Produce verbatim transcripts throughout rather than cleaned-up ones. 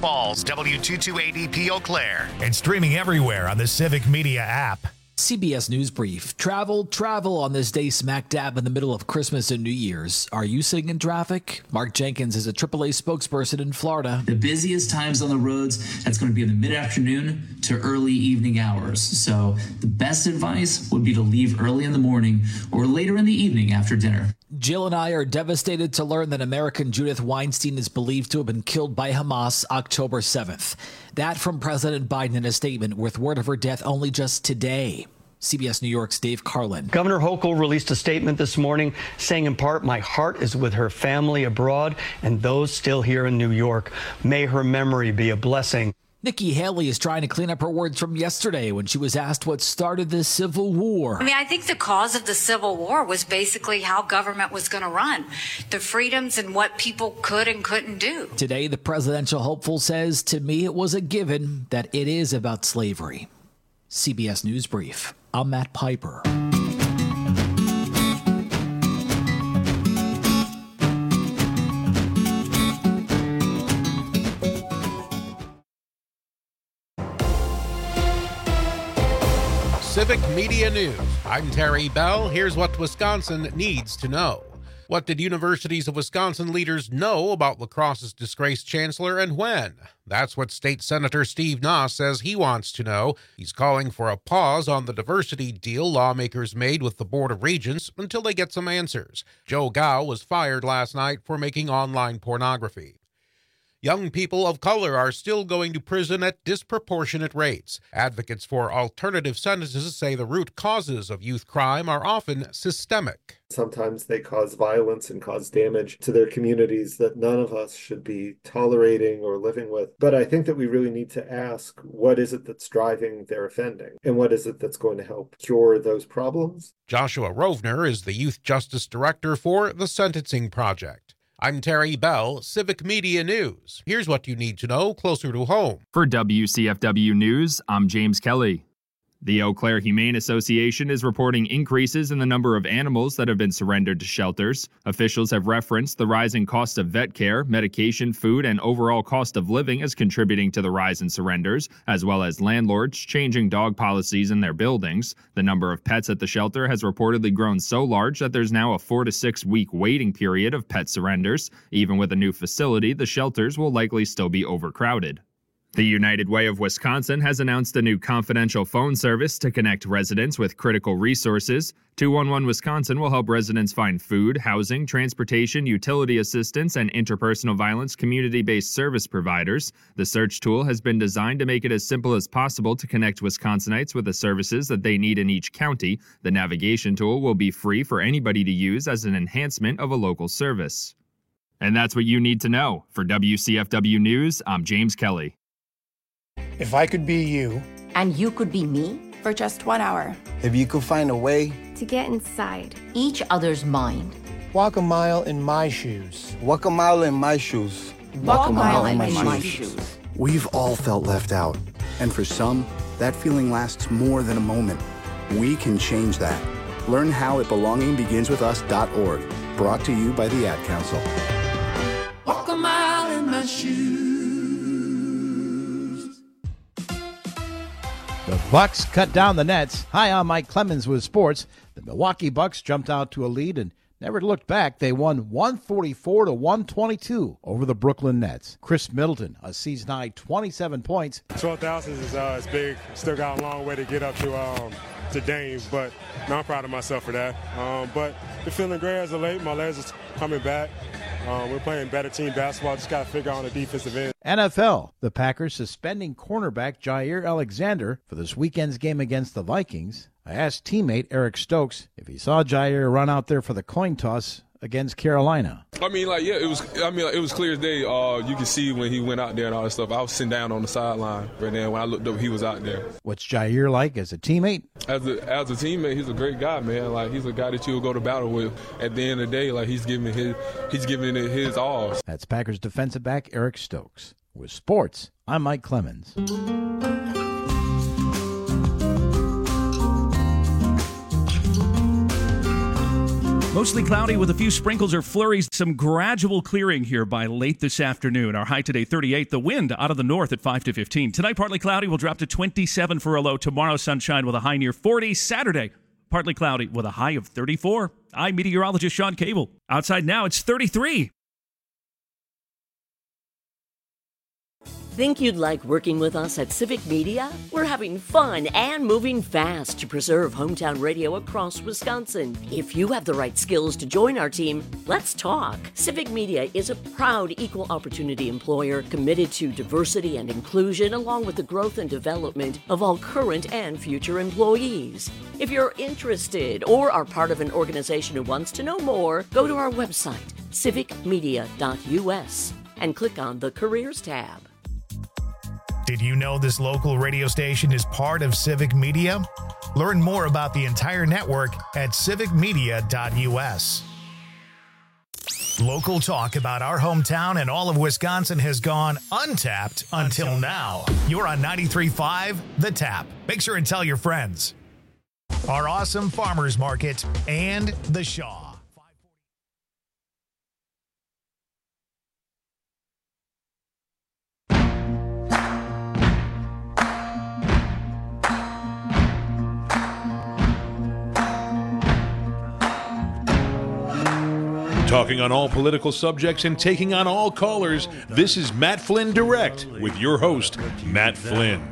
Falls, W two two eight E P Eau Claire, and streaming everywhere on the Civic Media app. C B S News Brief. Travel, travel on this day smack dab in the middle of Christmas and New Year's. Are you sitting in traffic? Mark Jenkins is a triple A spokesperson in Florida. The busiest times on the roads, that's going to be in the mid-afternoon to early evening hours. So the best advice would be to leave early in the morning or later in the evening after dinner. Jill and I are devastated to learn that American Judith Weinstein is believed to have been killed by Hamas October seventh. That from President Biden in a statement with word of her death only just today. C B S New York's Dave Carlin. Governor Hochul released a statement this morning saying in part, my heart is with her family abroad and those still here in New York. May her memory be a blessing. Nikki Haley is trying to clean up her words from yesterday when she was asked what started this civil war. I mean, I think the cause of the Civil War was basically how government was going to run, the freedoms and what people could and couldn't do. Today, the presidential hopeful says, to me, it was a given that it is about slavery. C B S News Brief. I'm Matt Piper. Civic Media News. I'm Terry Bell. Here's what Wisconsin needs to know. What did Universities of Wisconsin leaders know about La Crosse's disgraced chancellor and when? That's what State Senator Steve Nass says he wants to know. He's calling for a pause on the diversity deal lawmakers made with the Board of Regents until they get some answers. Joe Gao was fired last night for making online pornography. Young people of color are still going to prison at disproportionate rates. Advocates for alternative sentences say the root causes of youth crime are often systemic. Sometimes they cause violence and cause damage to their communities that none of us should be tolerating or living with. But I think that we really need to ask, what is it that's driving their offending? And what is it that's going to help cure those problems? Joshua Rovner is the Youth Justice Director for the Sentencing Project. I'm Terry Bell, Civic Media News. Here's what you need to know closer to home. For W C F W News, I'm James Kelly. The Eau Claire Humane Association is reporting increases in the number of animals that have been surrendered to shelters. Officials have referenced the rising cost of vet care, medication, food, and overall cost of living as contributing to the rise in surrenders, as well as landlords changing dog policies in their buildings. The number of pets at the shelter has reportedly grown so large that there's now a four to six week waiting period of pet surrenders. Even with a new facility, the shelters will likely still be overcrowded. The United Way of Wisconsin has announced a new confidential phone service to connect residents with critical resources. two one one Wisconsin will help residents find food, housing, transportation, utility assistance, and interpersonal violence community-based service providers. The search tool has been designed to make it as simple as possible to connect Wisconsinites with the services that they need in each county. The navigation tool will be free for anybody to use as an enhancement of a local service. And that's what you need to know. For W C F W News, I'm James Kelly. If I could be you. And you could be me for just one hour. If you could find a way to get inside each other's mind. Walk a mile in my shoes. Walk a mile in my shoes. Walk, Walk a mile, mile in, my, in my shoes. shoes. We've all felt left out. And for some, that feeling lasts more than a moment. We can change that. Learn how at belonging begins with us dot org. Brought to you by the Ad Council. Walk a mile in my shoes. The Bucks cut down the Nets. Hi, I'm Mike Clemens with sports. The Milwaukee Bucks jumped out to a lead and never looked back. They won one forty-four to one twenty-two over the Brooklyn Nets. Chris Middleton, a season-high twenty-seven points. twelve thousand is, uh, is big. Still got a long way to get up to um, to Dame, but no, I'm proud of myself for that. Um, but been feeling great as of late. My legs are coming back. Um, we're playing better team basketball. Just got to figure out on the defensive end. N F L, the Packers suspending cornerback Jair Alexander for this weekend's game against the Vikings. I asked teammate Eric Stokes if he saw Jair run out there for the coin toss against Carolina. I mean, like, yeah, it was. I mean, like, it was clear as day. Uh, you could see when he went out there and all that stuff. I was sitting down on the sideline, but then when I looked up, he was out there. What's Jair like as a teammate? As a as a teammate, he's a great guy, man. Like, he's a guy that you'll go to battle with. At the end of the day, like, he's giving his he's giving it his all. That's Packers defensive back Eric Stokes. With sports, I'm Mike Clemens. Mostly cloudy with a few sprinkles or flurries. Some gradual clearing here by late this afternoon. Our high today, thirty-eight. The wind out of the north at five to fifteen. Tonight, partly cloudy. Will drop to twenty-seven for a low. Tomorrow, sunshine with a high near forty. Saturday, partly cloudy with a high of thirty-four. I'm meteorologist Sean Cable. Outside now, it's thirty-three. Think you'd like working with us at Civic Media? We're having fun and moving fast to preserve hometown radio across Wisconsin. If you have the right skills to join our team, let's talk. Civic Media is a proud equal opportunity employer committed to diversity and inclusion, along with the growth and development of all current and future employees. If you're interested or are part of an organization who wants to know more, go to our website, civic media dot u s, and click on the Careers tab. Did you know this local radio station is part of Civic Media? Learn more about the entire network at civic media dot u s. Local talk about our hometown and all of Wisconsin has gone untapped until now. You're on ninety-three point five The Tap. Make sure and tell your friends. Our awesome farmers market and the Shaw. Talking on all political subjects and taking on all callers, this is Matt Flynn Direct with your host, Matt Flynn.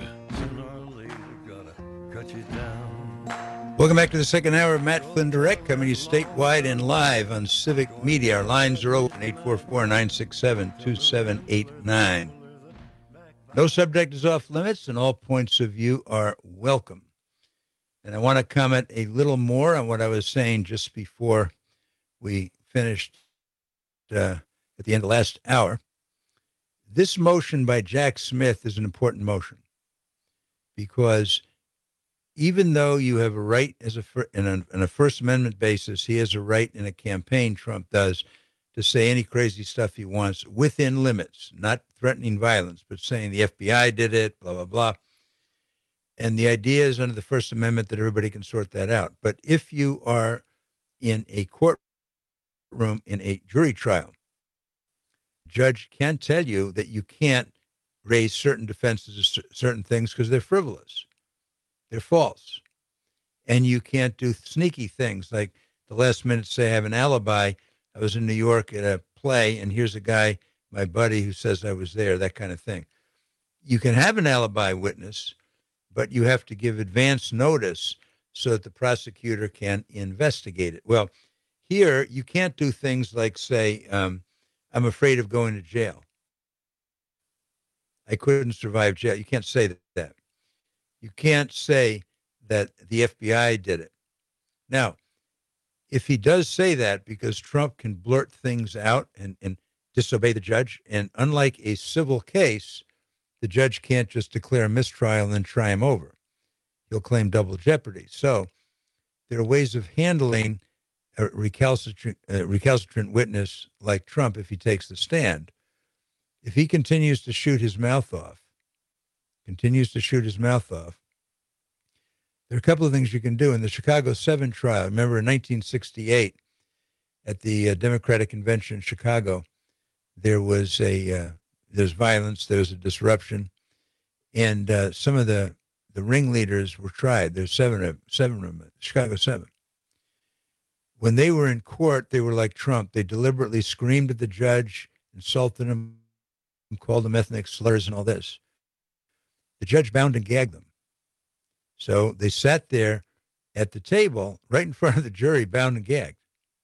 Welcome back to the second hour of Matt Flynn Direct, coming to you statewide and live on Civic Media. Our lines are open, eight four four, nine six seven, two seven eight nine. No subject is off limits, and all points of view are welcome. And I want to comment a little more on what I was saying just before we finished uh, at the end of last hour. This motion by Jack Smith is an important motion because even though you have a right as a in a, in a First Amendment basis, he has a right in a campaign, Trump does, to say any crazy stuff he wants within limits, not threatening violence, but saying the F B I did it, blah, blah, blah. And the idea is under the First Amendment that everybody can sort that out. But if you are in a court room in a jury trial, judge can tell you that you can't raise certain defenses of certain things because they're frivolous, they're false, and you can't do sneaky things like the last minute say I have an alibi. I was in New York at a play, and here's a guy, my buddy, who says I was there. That kind of thing. You can have an alibi witness, but you have to give advance notice so that the prosecutor can investigate it. Well, here, you can't do things like say, um, I'm afraid of going to jail. I couldn't survive jail. You can't say that. You can't say that the F B I did it. Now, if he does say that, because Trump can blurt things out and, and disobey the judge, and unlike a civil case, the judge can't just declare a mistrial and then try him over. He'll claim double jeopardy. So there are ways of handling a recalcitrant, a recalcitrant witness like Trump if he takes the stand. If he continues to shoot his mouth off, continues to shoot his mouth off, there are a couple of things you can do. In the Chicago seven trial, remember in nineteen sixty-eight at the uh, Democratic Convention in Chicago, there was a, uh, there's violence, there was a disruption, and uh, some of the, the ringleaders were tried. There's seven of seven of them, Chicago seven. When they were in court, they were like Trump. They deliberately screamed at the judge, insulted him, called him ethnic slurs and all this. The judge bound and gagged them. So they sat there at the table right in front of the jury, bound and gagged.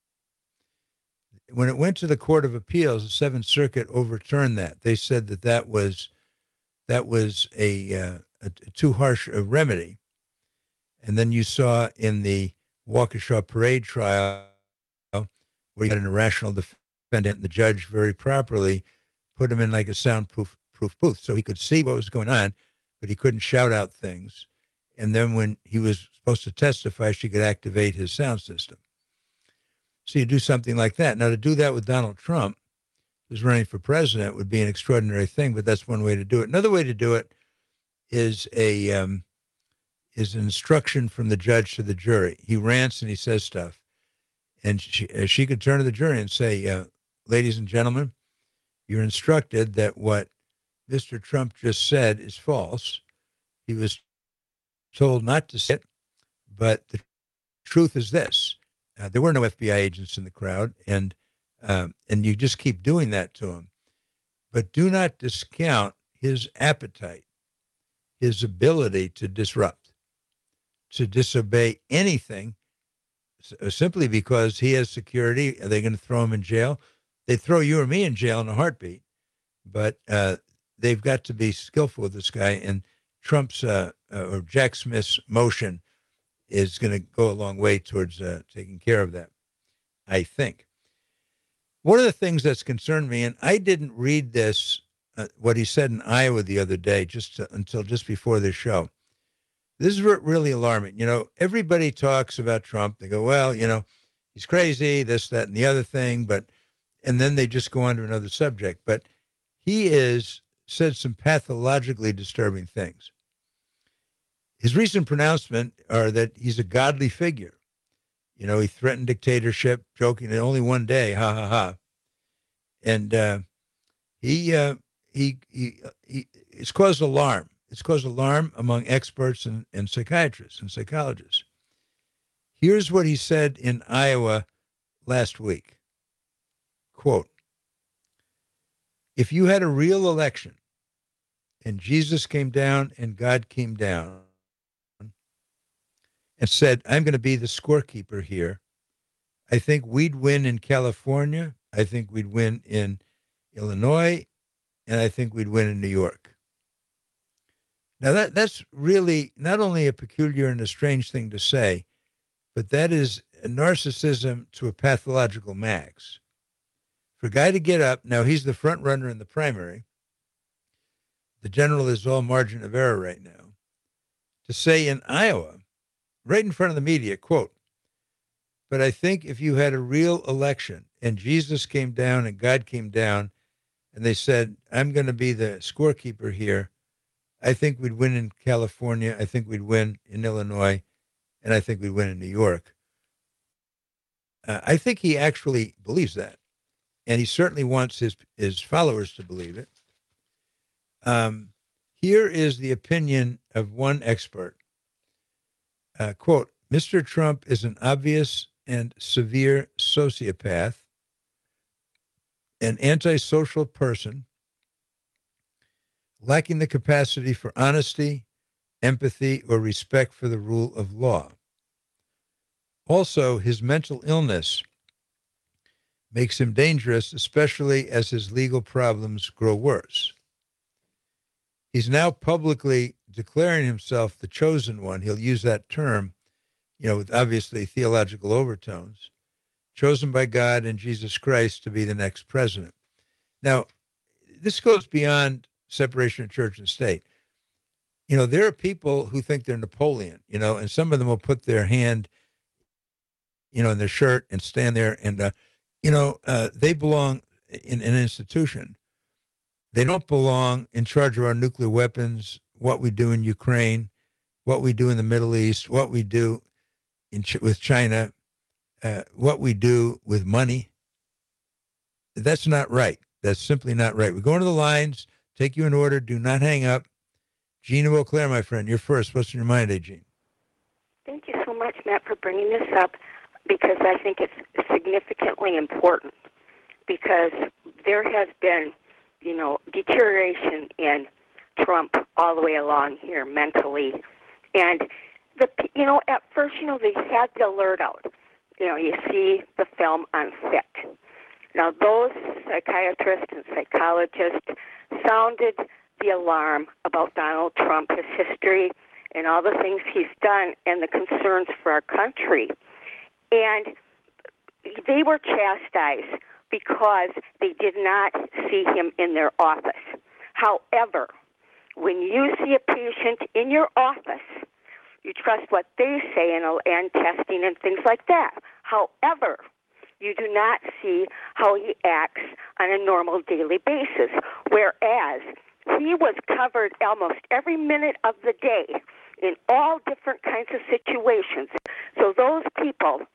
When it went to the Court of Appeals, the Seventh Circuit overturned that. They said that that was, that was a, uh, a, a too harsh a remedy. And then you saw in the Waukesha Parade trial, where you had an irrational defendant, and the judge very properly put him in like a soundproof proof booth so he could see what was going on, but he couldn't shout out things. And then when he was supposed to testify, she could activate his sound system. So you do something like that. Now, to do that with Donald Trump, who's running for president, would be an extraordinary thing, but that's one way to do it. Another way to do it is a um, is an instruction from the judge to the jury. He rants and he says stuff. and she, uh, she could turn to the jury and say, uh, ladies and gentlemen, you're instructed that what Mister Trump just said is false. He was told not to say it, but the truth is this. Uh, there were no F B I agents in the crowd, and um, and you just keep doing that to him. But do not discount his appetite, his ability to disrupt, to disobey anything, simply because he has security. Are they going to throw him in jail? They'd throw you or me in jail in a heartbeat, but uh, they've got to be skillful with this guy. And Trump's uh, uh, or Jack Smith's motion is going to go a long way towards uh, taking care of that, I think. One of the things that's concerned me, and I didn't read this, uh, what he said in Iowa the other day, just to, until just before this show. This is really alarming. You know, everybody talks about Trump. They go, well, you know, he's crazy, this, that, and the other thing, but, and then they just go on to another subject. But he is said some pathologically disturbing things. His recent pronouncement are that he's a godly figure. You know, he threatened dictatorship, joking that only one day, ha, ha, ha. And uh, he, uh, he, he, he, it's caused alarm. It's caused alarm among experts and, and psychiatrists and psychologists. Here's what he said in Iowa last week. Quote, if you had a real election and Jesus came down and God came down and said, I'm going to be the scorekeeper here, I think we'd win in California, I think we'd win in Illinois, and I think we'd win in New York. Now, that that's really not only a peculiar and a strange thing to say, but that is a narcissism to a pathological max. For a guy to get up, now he's the front runner in the primary. The general is all margin of error right now. To say in Iowa, right in front of the media, quote, but I think if you had a real election and Jesus came down and God came down and they said, I'm going to be the scorekeeper here, I think we'd win in California, I think we'd win in Illinois, and I think we'd win in New York. Uh, I think he actually believes that, and he certainly wants his, his followers to believe it. Um, here is the opinion of one expert. Uh, quote, Mister Trump is an obvious and severe sociopath, an antisocial person, lacking the capacity for honesty, empathy, or respect for the rule of law. Also, his mental illness makes him dangerous, especially as his legal problems grow worse. He's now publicly declaring himself the chosen one. He'll use that term, you know, with obviously theological overtones, chosen by God and Jesus Christ to be the next president. Now, this goes beyond separation of church and state. You know, there are people who think they're Napoleon, you know, and some of them will put their hand, you know, in their shirt and stand there and, uh, you know, uh, they belong in an institution. They don't belong in charge of our nuclear weapons, what we do in Ukraine, what we do in the Middle East, what we do in Ch- with China, uh, what we do with money. That's not right. That's simply not right. We go into the lines, take you in order, do not hang up. Jean of Eau Claire, my friend, you're first. What's in your mind, eh, Jean? Thank you so much, Matt, for bringing this up, because I think it's significantly important, because there has been, you know, deterioration in Trump all the way along here mentally. And, the you know, at first, you know, they had the alert out. You know, you see the film Unfit. Now, those psychiatrists and psychologists sounded the alarm about Donald Trump, his history, and all the things he's done, and the concerns for our country. And they were chastised because they did not see him in their office. However, when you see a patient in your office, you trust what they say and, and testing and things like that. However, you do not see how he acts on a normal daily basis, whereas he was covered almost every minute of the day in all different kinds of situations. So those people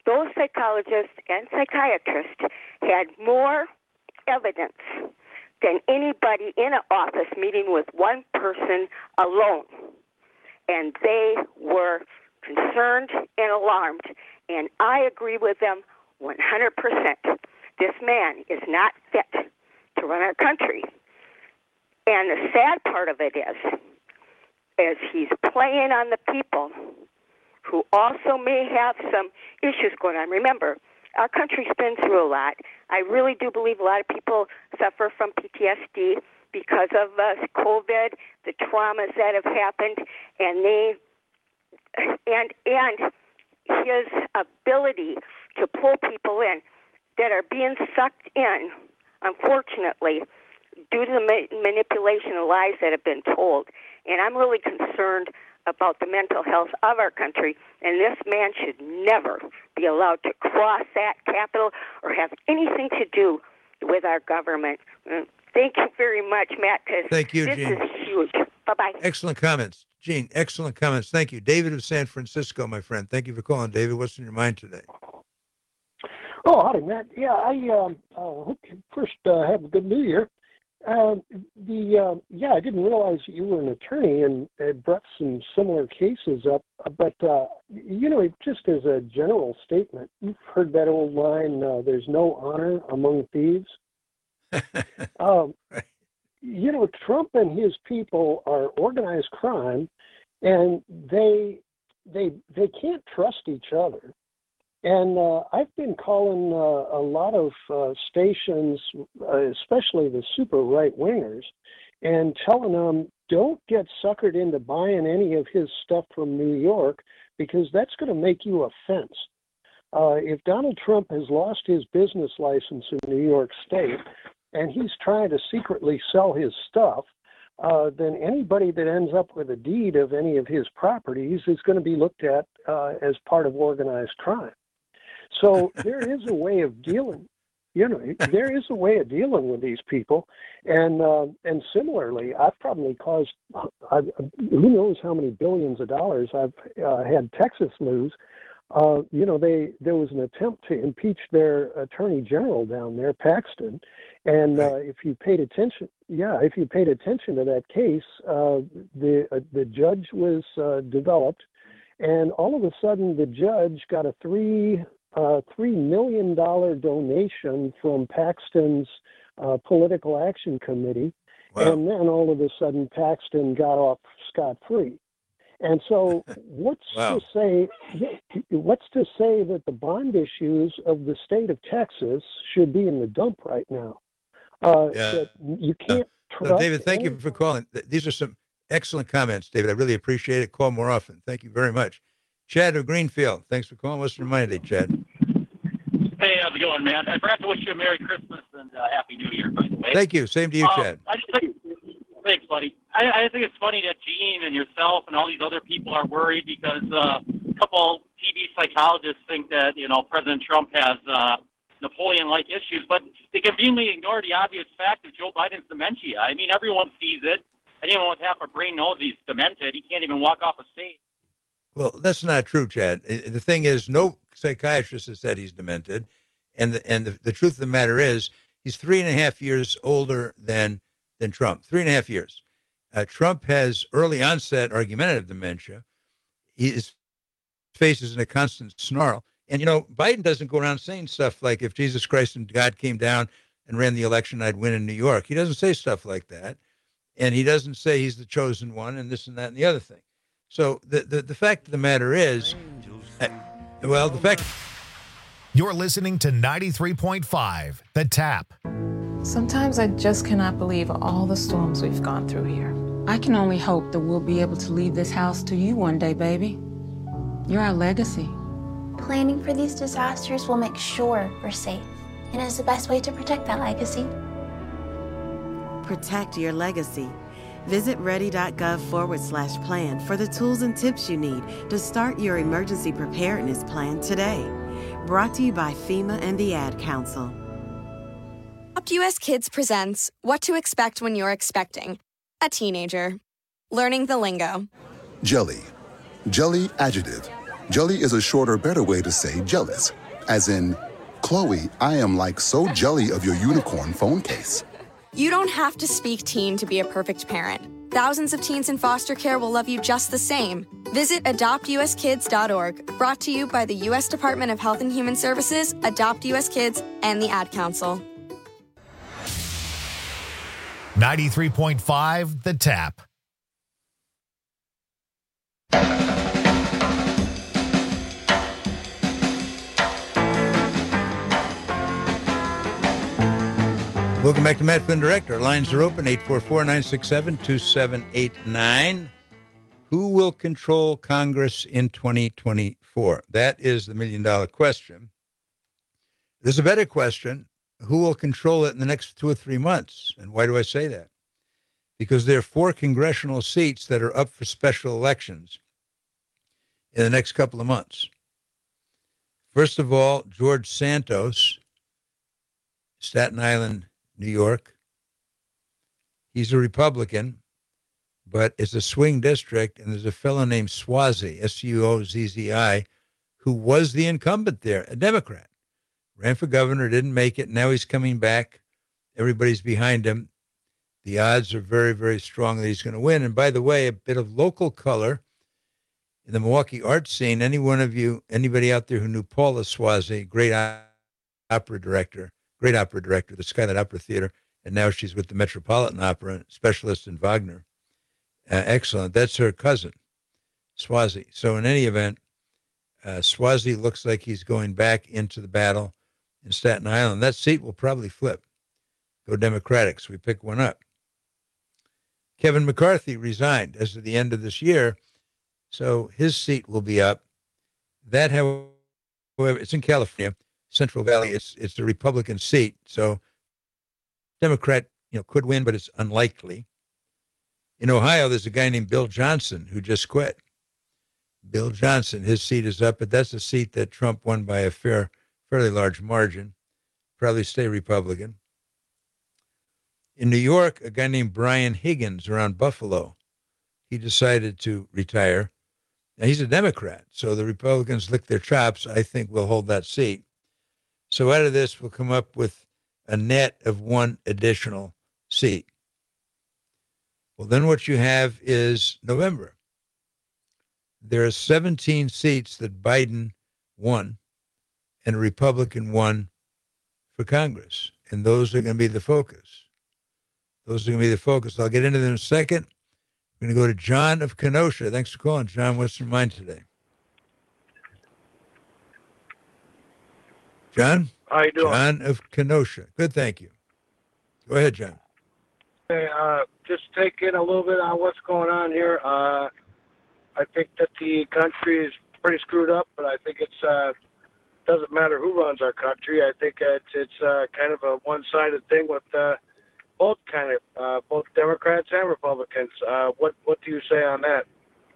those psychologists and psychiatrists had more evidence than anybody in an office meeting with one person alone. And they were concerned and alarmed. And I agree with them one hundred percent. This man is not fit to run our country. And the sad part of it is, is he's playing on the people who also may have some issues going on. Remember, our country's been through a lot. I really do believe a lot of people suffer from P T S D because of uh, COVID, the traumas that have happened, and they and and his ability to pull people in that are being sucked in, unfortunately, due to the ma- manipulation and lies that have been told. And I'm really concerned about the mental health of our country, and this man should never be allowed to cross that Capitol or have anything to do with our government. Thank you very much, Matt, because Thank you, this Gene. is huge. Bye-bye. Excellent comments. Gene, excellent comments. Thank you. David of San Francisco, my friend. Thank you for calling, David. What's in your mind today? Oh, howdy, Matt. Yeah, I um, uh, hope you first uh, have a good New Year. Uh, the uh, yeah, I didn't realize that you were an attorney and had brought some similar cases up. But uh, you know, just as a general statement, you've heard that old line: uh, "There's no honor among thieves." um, you know, Trump and his people are organized crime, and they they they can't trust each other. And uh, I've been calling uh, a lot of uh, stations, uh, especially the super right-wingers, and telling them, don't get suckered into buying any of his stuff from New York, because that's going to make you a fence. Uh, if Donald Trump has lost his business license in New York State, and he's trying to secretly sell his stuff, uh, then anybody that ends up with a deed of any of his properties is going to be looked at uh, as part of organized crime. So there is a way of dealing, you know, there is a way of dealing with these people. And uh, and similarly, I've probably caused, I've, who knows how many billions of dollars I've uh, had Texas lose. Uh, you know, they there was an attempt to impeach their attorney general down there, Paxton. And uh, if you paid attention, yeah, if you paid attention to that case, uh, the uh, the judge was uh, developed. And all of a sudden, the judge got a three uh, three million dollar donation from Paxton's uh, political action committee, wow. And then all of a sudden, Paxton got off scot-free. And so, what's wow. to say? What's to say that the bond issues of the state of Texas should be in the dump right now? Uh, yeah. That you can't no. trust. No, David, thank any- you for calling. These are some excellent comments, David. I really appreciate it. Call more often. Thank you very much. Chad of Greenfield, thanks for calling. What's your mind today, Chad? Hey, how's it going, man? I forgot to wish you a Merry Christmas and uh, Happy New Year, by the way. Thank you. Same to you, um, Chad. I just think, thanks, buddy. I, I think it's funny that Gene and yourself and all these other people are worried because uh, a couple T V psychologists think that, you know, President Trump has uh, Napoleon-like issues, but they conveniently ignore the obvious fact of Joe Biden's dementia. I mean, everyone sees it. Anyone with half a brain knows he's demented. He can't even walk off a stage. Well, that's not true, Chad. The thing is, no psychiatrist has said he's demented. And the, and the, the truth of the matter is, he's three and a half years older than, than Trump. Three and a half years. Uh, Trump has early onset argumentative dementia. His face is in a constant snarl. And, you know, Biden doesn't go around saying stuff like, if Jesus Christ and God came down and ran the election, I'd win in New York. He doesn't say stuff like that. And he doesn't say he's the chosen one and this and that and the other thing. So the, the, the fact of the matter is, uh, well, the fact... You're listening to ninety-three point five, The Tap. Sometimes I just cannot believe all the storms we've gone through here. I can only hope that we'll be able to leave this house to you one day, baby. You're our legacy. Planning for these disasters will make sure we're safe, and is the best way to protect that legacy. Protect your legacy. Visit ready.gov forward slash plan for the tools and tips you need to start your emergency preparedness plan today. Brought to you by FEMA and the Ad Council. Adopt U S Kids presents What to Expect When You're Expecting a Teenager. Learning the lingo. Jelly. Jelly adjective. Jelly is a shorter, better way to say jealous. As in, Chloe, I am like so jelly of your unicorn phone case. You don't have to speak teen to be a perfect parent. Thousands of teens in foster care will love you just the same. Visit adopt u s kids dot org, brought to you by the U S Department of Health and Human Services, Adopt U S Kids, and the Ad Council. ninety-three point five The Tap. Welcome back to Matt Flynn Direct. Our lines are open, eight four four, nine six seven, two seven eight nine. Who will control Congress in twenty twenty-four? That is the million-dollar question. There's a better question. Who will control it in the next two or three months? And why do I say that? Because there are four congressional seats that are up for special elections in the next couple of months. First of all, George Santos, Staten Island, New York. He's a Republican, but it's a swing district, and there's a fellow named Suozzi, S U O Z Z I, who was the incumbent there, a Democrat. Ran for governor, didn't make it. Now he's coming back. Everybody's behind him. The odds are very, very strong that he's going to win. And by the way, a bit of local color in the Milwaukee art scene. Any one of you, anybody out there who knew Paula Suozzi, great opera director, great opera director, the Skylight Opera Theater, and now she's with the Metropolitan Opera, specialist in Wagner. Uh, excellent. That's her cousin, Suozzi. So in any event, uh, Suozzi looks like he's going back into the battle in Staten Island. That seat will probably flip. Go Democratic, so we pick one up. Kevin McCarthy resigned as of the end of this year, so his seat will be up. That, however, it's in California. Central Valley, it's it's a Republican seat, so Democrat, you know, could win, but it's unlikely. In Ohio, there's a guy named Bill Johnson who just quit. Bill Johnson, his seat is up, but that's a seat that Trump won by a fair, fairly large margin. Probably stay Republican. In New York, a guy named Brian Higgins around Buffalo, he decided to retire. Now, he's a Democrat, so the Republicans lick their chops. I think we'll hold that seat. So out of this, we'll come up with a net of one additional seat. Well, then what you have is November. There are seventeen seats that Biden won and a Republican won for Congress, and those are going to be the focus. Those are going to be the focus. I'll get into them in a second. We're going to go to John of Kenosha. Thanks for calling, John. What's your mind today? John? How you doing? John of Kenosha. Good, thank you. Go ahead, John. Hey, uh, just take in a little bit on what's going on here. Uh, I think that the country is pretty screwed up, but I think it's uh, doesn't matter who runs our country. I think it's it's uh, kind of a one-sided thing with uh, both kind of uh, both Democrats and Republicans. Uh, what what do you say on that?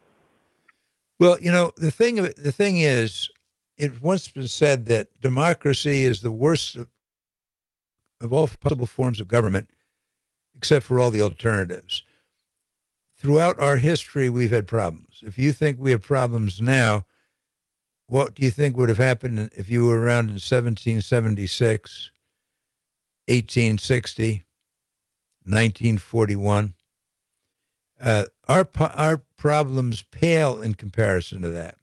Well, you know, the thing the thing is, it once been said that democracy is the worst of, of all possible forms of government, except for all the alternatives. Throughout our history, we've had problems. If you think we have problems now, what do you think would have happened if you were around in seventeen seventy-six, eighteen sixty, nineteen forty-one? Uh, our our problems pale in comparison to that.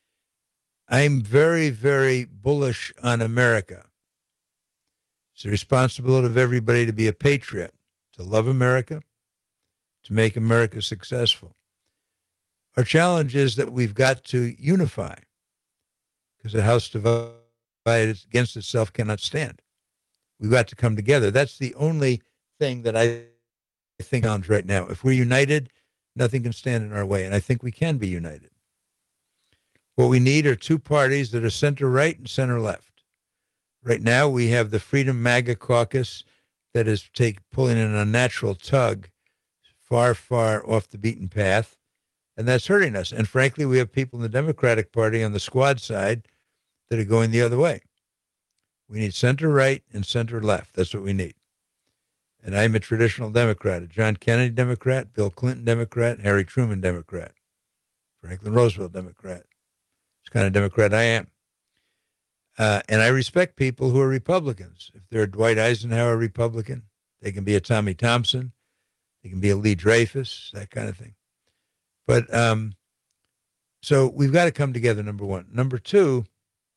I'm very, very bullish on America. It's the responsibility of everybody to be a patriot, to love America, to make America successful. Our challenge is that we've got to unify, because a house divided against itself cannot stand. We've got to come together. That's the only thing that I think on right now. If we're united, nothing can stand in our way, and I think we can be united. What we need are two parties that are center-right and center-left. Right now, we have the Freedom MAGA caucus that is take, pulling an unnatural tug far, far off the beaten path, and that's hurting us. And frankly, we have people in the Democratic Party on the squad side that are going the other way. We need center-right and center-left. That's what we need. And I'm a traditional Democrat, a John Kennedy Democrat, Bill Clinton Democrat, Harry Truman Democrat, Franklin Roosevelt Democrat. It's the kind of Democrat I am. Uh, and I respect people who are Republicans. If they're a Dwight Eisenhower Republican, they can be a Tommy Thompson. They can be a Lee Dreyfus, that kind of thing. But um, so we've got to come together, number one. Number two,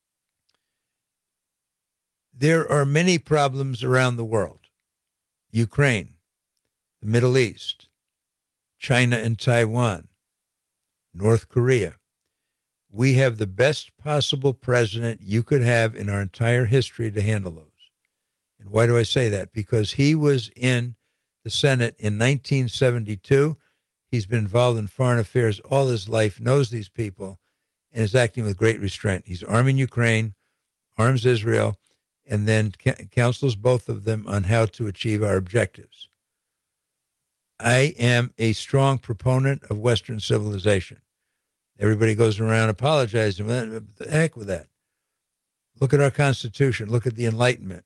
there are many problems around the world. Ukraine, the Middle East, China and Taiwan, North Korea. We have the best possible president you could have in our entire history to handle those. And why do I say that? Because he was in the Senate in nineteen seventy-two. He's been involved in foreign affairs all his life, knows these people, and is acting with great restraint. He's arming Ukraine, arms Israel, and then counsels both of them on how to achieve our objectives. I am a strong proponent of Western civilization. Everybody goes around apologizing. What the heck with that? Look at our Constitution. Look at the Enlightenment.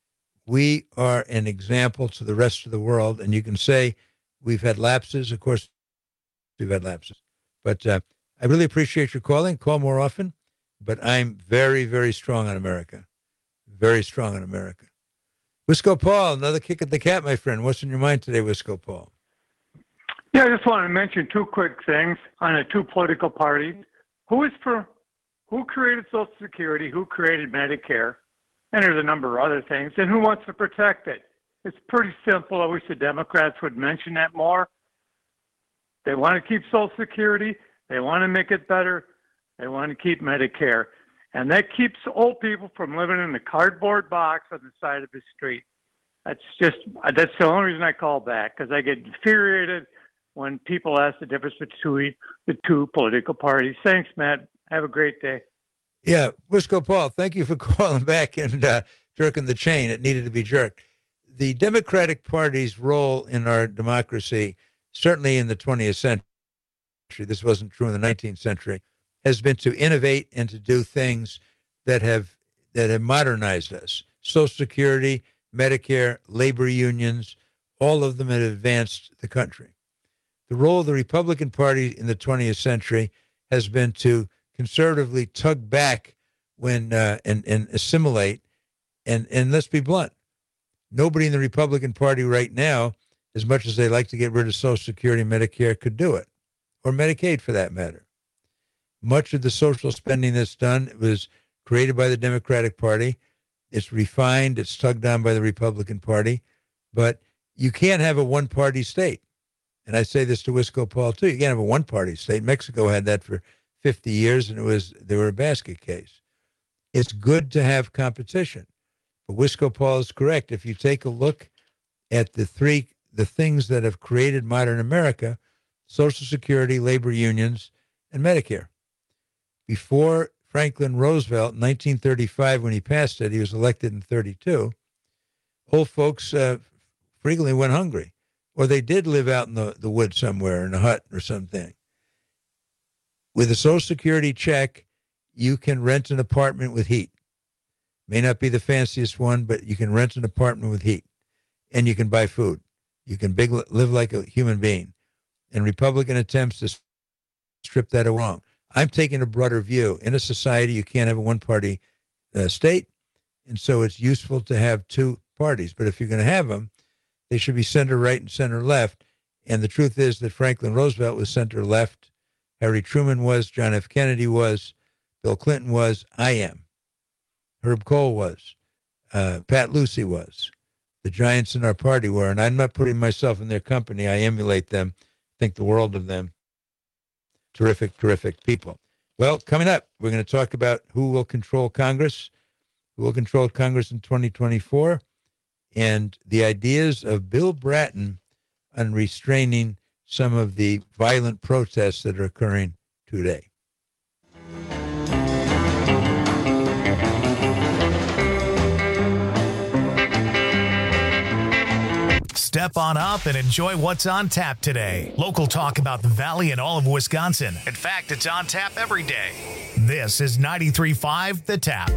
We are an example to the rest of the world, and you can say we've had lapses. Of course, we've had lapses. But uh, I really appreciate your calling. Call more often. But I'm very, very strong on America. Very strong on America. Wisco Paul, another kick at the cat, my friend. What's in your mind today, Wisco Paul? Yeah, I just want to mention two quick things on the two political parties. Who is for, who created Social Security, who created Medicare, and there's a number of other things, and who wants to protect it? It's pretty simple. I wish the Democrats would mention that more. They want to keep Social Security. They want to make it better. They want to keep Medicare. And that keeps old people from living in the cardboard box on the side of the street. That's just, that's the only reason I call back, because I get infuriated when people ask the difference between the two political parties. Thanks, Matt. Have a great day. Yeah, Wisco Paul, thank you for calling back and uh, jerking the chain. It needed to be jerked. The Democratic Party's role in our democracy, certainly in the twentieth century, this wasn't true in the nineteenth century, has been to innovate and to do things that have that have modernized us. Social Security, Medicare, labor unions, all of them have advanced the country. The role of the Republican Party in the twentieth century has been to conservatively tug back when uh, and, and assimilate. And, and let's be blunt, nobody in the Republican Party right now, as much as they like to get rid of Social Security and Medicare, could do it, or Medicaid for that matter. Much of the social spending that's done was created by the Democratic Party. It's refined, it's tugged on by the Republican Party, but you can't have a one-party state. And I say this to Wisco Paul, too. You can't have a one-party state. Mexico had that for fifty years, and it was they were a basket case. It's good to have competition. But Wisco Paul is correct. If you take a look at the three, the things that have created modern America, Social Security, labor unions, and Medicare. Before Franklin Roosevelt, in nineteen thirty-five, when he passed it, he was elected in thirty-two, old folks uh, frequently went hungry. Or they did live out in the, the woods somewhere in a hut or something. With a Social Security check, you can rent an apartment with heat. May not be the fanciest one, but you can rent an apartment with heat. And you can buy food. You can big, live like a human being. And Republican attempts to strip that along. I'm taking a broader view. In a society, you can't have a one-party uh, state, and so it's useful to have two parties. But if you're going to have them, they should be center right and center left. And the truth is that Franklin Roosevelt was center left. Harry Truman was. John F. Kennedy was. Bill Clinton was. I am. Herb Kohl was. Uh, Pat Lucey was. The giants in our party were. And I'm not putting myself in their company. I emulate them, think the world of them. Terrific, terrific people. Well, coming up, we're going to talk about who will control Congress, who will control Congress in twenty twenty-four, and the ideas of Bill Bratton on restraining some of the violent protests that are occurring today. Step on up and enjoy what's on tap today. Local talk about the Valley and all of Wisconsin. In fact, it's on tap every day. This is ninety-three point five The Tap.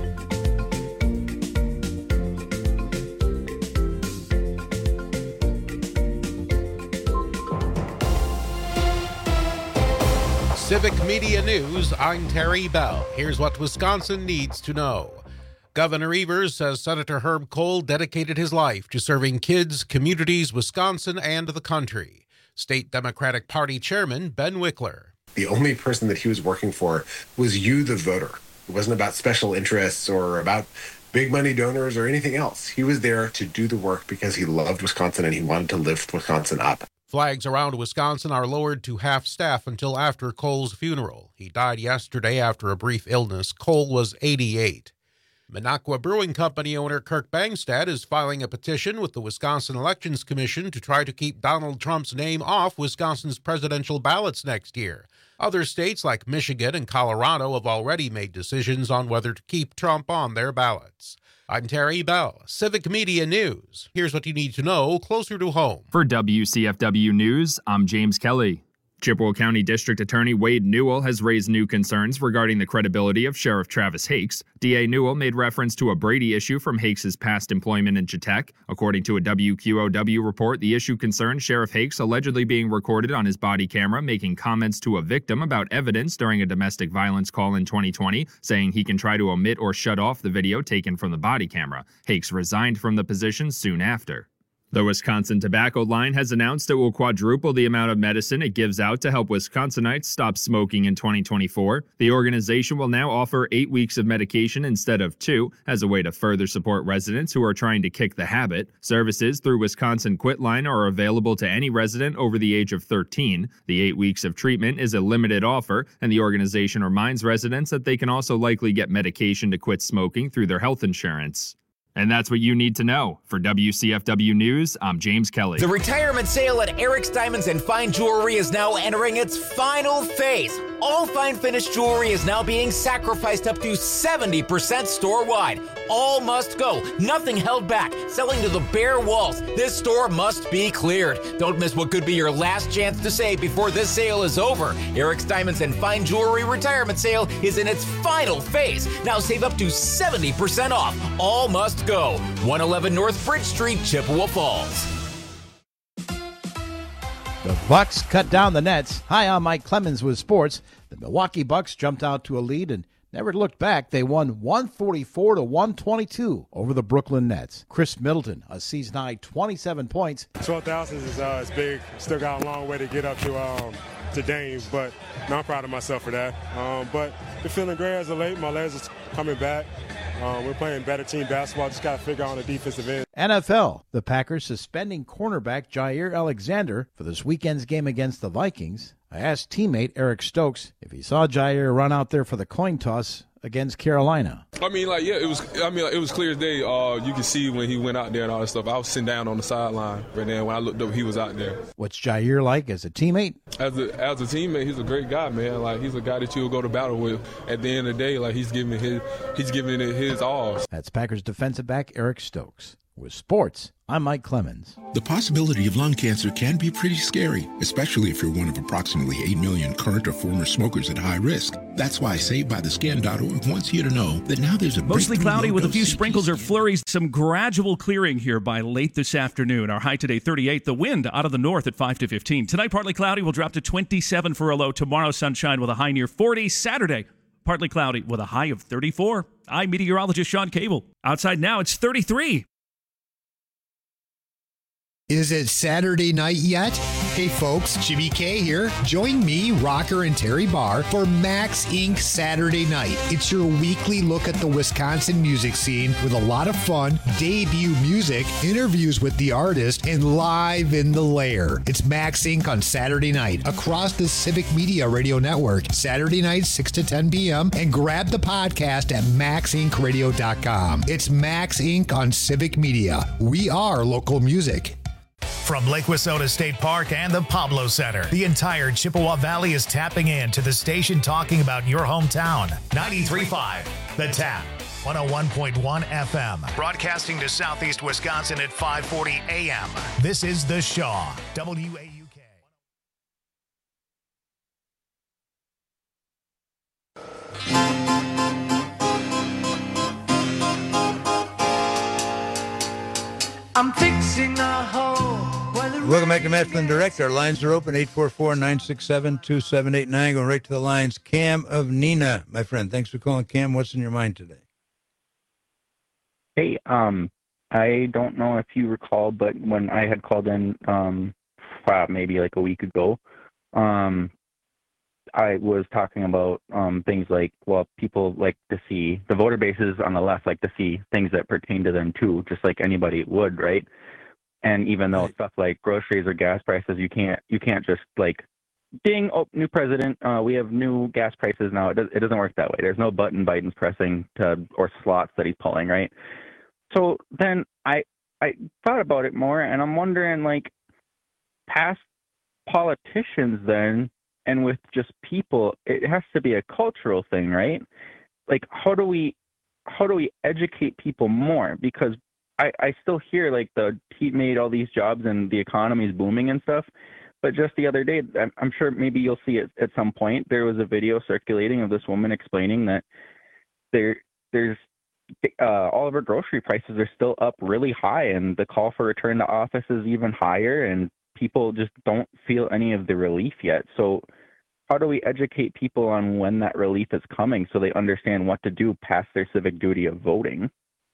Civic Media News, I'm Terry Bell. Here's what Wisconsin needs to know. Governor Evers says Senator Herb Kohl dedicated his life to serving kids, communities, Wisconsin, and the country. State Democratic Party Chairman Ben Wickler. The only person that he was working for was you, the voter. It wasn't about special interests or about big money donors or anything else. He was there to do the work because he loved Wisconsin and he wanted to lift Wisconsin up. Flags around Wisconsin are lowered to half-staff until after Kohl's funeral. He died yesterday after a brief illness. Kohl was eighty-eight. Minocqua Brewing Company owner Kirk Bangstad is filing a petition with the Wisconsin Elections Commission to try to keep Donald Trump's name off Wisconsin's presidential ballots next year. Other states like Michigan and Colorado have already made decisions on whether to keep Trump on their ballots. I'm Terry Bell, Civic Media News. Here's what you need to know closer to home. For W C F W News, I'm James Kelly. Chippewa County District Attorney Wade Newell has raised new concerns regarding the credibility of Sheriff Travis Hakes. D A Newell made reference to a Brady issue from Hakes' past employment in Chautauqua. According to a W Q O W report, the issue concerns Sheriff Hakes allegedly being recorded on his body camera making comments to a victim about evidence during a domestic violence call in twenty twenty, saying he can try to omit or shut off the video taken from the body camera. Hakes resigned from the position soon after. The Wisconsin Tobacco Line has announced it will quadruple the amount of medicine it gives out to help Wisconsinites stop smoking in twenty twenty-four. The organization will now offer eight weeks of medication instead of two, as a way to further support residents who are trying to kick the habit. Services through Wisconsin Quit Line are available to any resident over the age of thirteen. The eight weeks of treatment is a limited offer, and the organization reminds residents that they can also likely get medication to quit smoking through their health insurance. And that's what you need to know. For W C F W News, I'm James Kelly. The retirement sale at Eric's Diamonds and Fine Jewelry is now entering its final phase. All fine finished jewelry is now being sacrificed up to seventy percent store-wide. All must go. Nothing held back. Selling to the bare walls. This store must be cleared. Don't miss what could be your last chance to save before this sale is over. Eric's Diamonds and Fine Jewelry retirement sale is in its final phase. Now save up to seventy percent off. All must go. one eleven North Bridge Street, Chippewa Falls. The Bucks cut down the Nets. Hi, I'm Mike Clemens with sports. The Milwaukee Bucks jumped out to a lead and never looked back. They won one forty-four to one twenty-two over the Brooklyn Nets. Chris Middleton, a season-high twenty-seven points. twelve thousand is, uh, is big. Still got a long way to get up to um, to Dame, but no, I'm proud of myself for that. Um, but been feeling great as of late. My legs are coming back. Um, we're playing better team basketball. Just got to figure out on the defensive end. N F L, the Packers suspending cornerback Jair Alexander for this weekend's game against the Vikings. I asked teammate Eric Stokes if he saw Jair run out there for the coin toss against Carolina. I mean, like, yeah, it was. I mean, like, it was clear as day. Uh, you could see when he went out there and all that stuff. I was sitting down on the sideline, but then when I looked up, he was out there. What's Jair like as a teammate? As a as a teammate, he's a great guy, man. Like, he's a guy that you'll go to battle with. At the end of the day, like, he's giving his he's giving it his all. That's Packers defensive back Eric Stokes. With sports, I'm Mike Clemens. The possibility of lung cancer can be pretty scary, especially if you're one of approximately eight million current or former smokers at high risk. That's why Saved By The Skin dot org wants you to know that now there's a mostly cloudy with a few sprinkles or flurries. Some gradual clearing here by late this afternoon. Our high today thirty-eight. The wind out of the north at five to fifteen. Tonight partly cloudy. Will drop to twenty-seven for a low. Tomorrow sunshine with a high near forty. Saturday partly cloudy with a high of thirty-four. I'm meteorologist Sean Cable. Outside now it's thirty-three. Is it Saturday night yet? Hey folks, Jimmy K here. Join me, Rocker, and Terry Barr for Max Incorporated Saturday Night. It's your weekly look at the Wisconsin music scene with a lot of fun, debut music, interviews with the artist, and live in the lair. It's Max Incorporated on Saturday night across the Civic Media Radio Network, Saturday night, six to ten p.m., and grab the podcast at max inc radio dot com. It's Max Incorporated on Civic Media. We are local music. From Lake Wissota State Park and the Pablo Center, the entire Chippewa Valley is tapping in to the station talking about your hometown. ninety-three point five, The Tap, one oh one point one F M. Broadcasting to Southeast Wisconsin at five forty A M. This is The Shaw, W A U K. I'm fixing a hole where the Welcome back to Matt Flynn Direct. Our lines are open, eight four four, nine six seven, two seven eight nine. Going right to the lines. Cam of Neenah, my friend. Thanks for calling, Cam. What's in your mind today? Hey, um, I don't know if you recall, but when I had called in um, uh, maybe like a week ago, um, I was talking about um, things like, well, people like to see, the voter bases on the left like to see things that pertain to them too, just like anybody would, right? And even though right. stuff like groceries or gas prices, you can't you can't just like, ding, oh, new president, uh, we have new gas prices now. It, does, it doesn't work that way. There's no button Biden's pressing to or slots that he's pulling, right? So then I I thought about it more, and I'm wondering, like, past politicians then, and with just people, it has to be a cultural thing, right? Like, how do we how do we educate people more? Because I, I still hear, like, the he made all these jobs and the economy is booming and stuff. But just the other day, I'm, I'm sure maybe you'll see it at some point, there was a video circulating of this woman explaining that there there's uh, all of her grocery prices are still up really high, and the call for return to office is even higher, and people just don't feel any of the relief yet. So how do we educate people on when that relief is coming so they understand what to do past their civic duty of voting?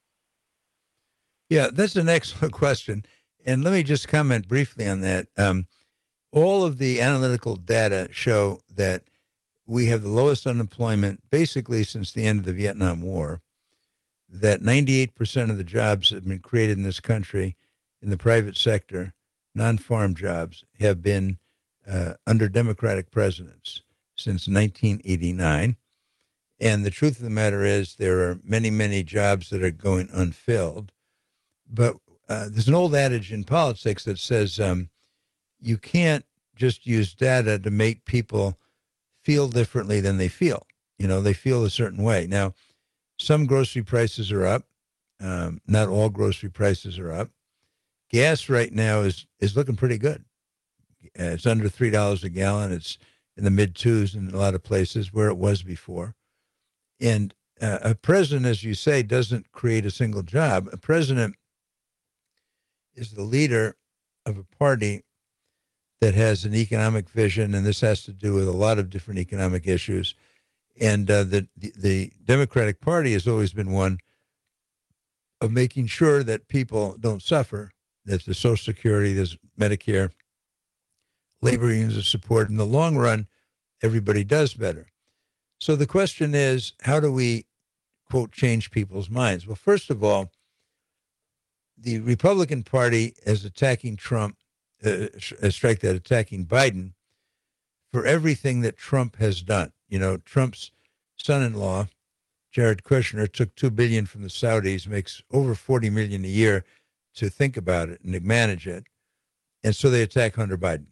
Yeah, that's an excellent question. And let me just comment briefly on that. Um, all of the analytical data show that we have the lowest unemployment basically since the end of the Vietnam War, that ninety-eight percent of the jobs that have been created in this country in the private sector, non-farm jobs, have been uh, under Democratic presidents since nineteen eighty-nine. And the truth of the matter is there are many, many jobs that are going unfilled. But uh, there's an old adage in politics that says um, you can't just use data to make people feel differently than they feel. You know, they feel a certain way. Now, some grocery prices are up. Um, not all grocery prices are up. Gas right now is, is looking pretty good. Uh, it's under three dollars a gallon. It's in the mid twos in a lot of places where it was before. And uh, a president, as you say, doesn't create a single job. A president is the leader of a party that has an economic vision, and this has to do with a lot of different economic issues. And uh, the, the the Democratic Party has always been one of making sure that people don't suffer, that there's Social Security, there's Medicare, labor unions are support. In the long run, everybody does better. So the question is, how do we, quote, change people's minds? Well, first of all, the Republican Party is attacking Trump, uh, strike that, attacking Biden for everything that Trump has done. You know, Trump's son-in-law, Jared Kushner, took two billion dollars from the Saudis, makes over forty million dollars a year to think about it and to manage it. And so they attack Hunter Biden.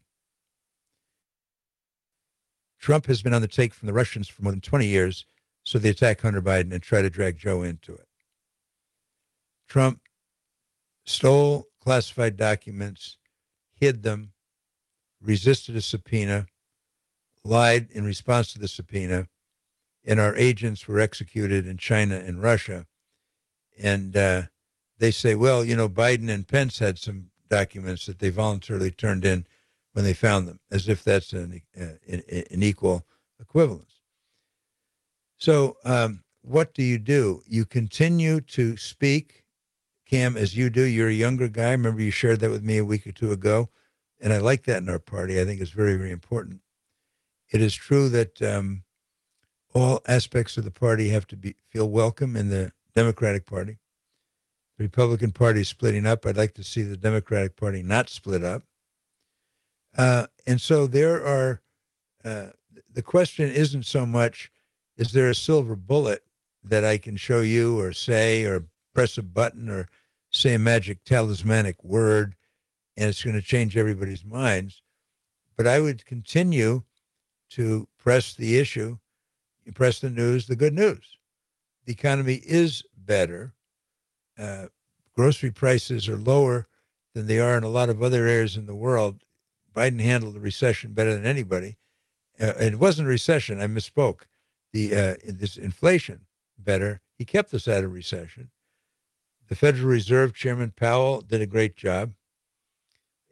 Trump has been on the take from the Russians for more than twenty years, so they attack Hunter Biden and try to drag Joe into it. Trump stole classified documents, hid them, resisted a subpoena, lied in response to the subpoena, and our agents were executed in China and Russia. And uh, they say, well, you know, Biden and Pence had some documents that they voluntarily turned in when they found them, as if that's an, uh, an, an equal equivalence. So um, what do you do? You continue to speak, Cam, as you do. You're a younger guy. Remember you shared that with me a week or two ago. And I like that in our party. I think it's very, very important. It is true that um, all aspects of the party have to be feel welcome in the Democratic Party. The Republican Party is splitting up. I'd like to see the Democratic Party not split up. Uh, and so there are, uh, the question isn't so much, is there a silver bullet that I can show you or say or press a button or say a magic talismanic word and it's going to change everybody's minds? But I would continue to press the issue, you press the news, the good news. The economy is better. Uh, grocery prices are lower than they are in a lot of other areas in the world. Biden handled the recession better than anybody. Uh, it wasn't a recession. I misspoke. The uh, this inflation better. He kept us out of recession. The Federal Reserve Chairman Powell did a great job.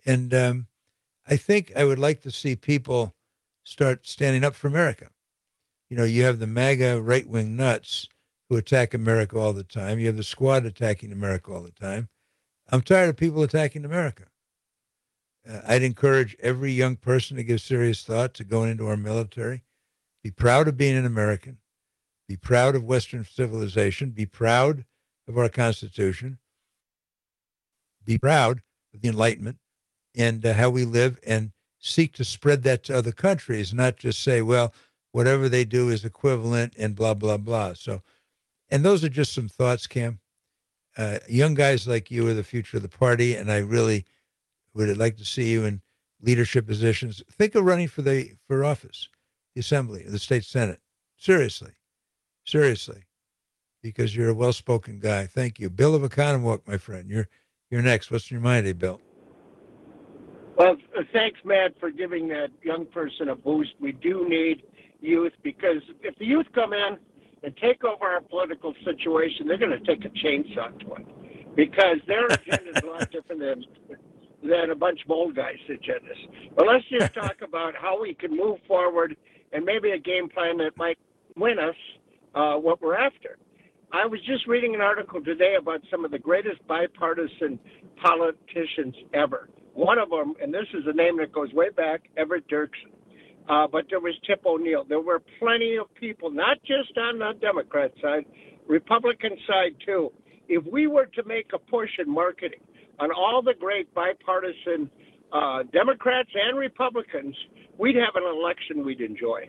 And um, I think I would like to see people start standing up for America. You know, you have the MAGA right-wing nuts who attack America all the time. You have the squad attacking America all the time. I'm tired of people attacking America. Uh, I'd encourage every young person to give serious thought to going into our military. Be proud of being an American. Be proud of Western civilization. Be proud of our Constitution. Be proud of the Enlightenment and uh, how we live, and seek to spread that to other countries, not just say, well, whatever they do is equivalent and blah, blah, blah. So, and those are just some thoughts, Cam. Uh, young guys like you are the future of the party, and I really would like to see you in leadership positions. Think of running for the for office, the Assembly, the State Senate. Seriously. Seriously. Because you're a well-spoken guy. Thank you. Bill of Economowoc, my friend. You're you're next. What's in your mind, eh, Bill? Well, thanks, Matt, for giving that young person a boost. We do need youth, because if the youth come in and take over our political situation, they're going to take a chainsaw to it, because their agenda is a lot different than than a bunch of old guys' agendas. But let's just talk about how we can move forward and maybe a game plan that might win us uh, what we're after. I was just reading an article today about some of the greatest bipartisan politicians ever. One of them, and this is a name that goes way back, Everett Dirksen. Uh, but there was Tip O'Neill. There were plenty of people, not just on the Democrat side, Republican side too. If we were to make a push in marketing on all the great bipartisan uh, Democrats and Republicans, we'd have an election we'd enjoy.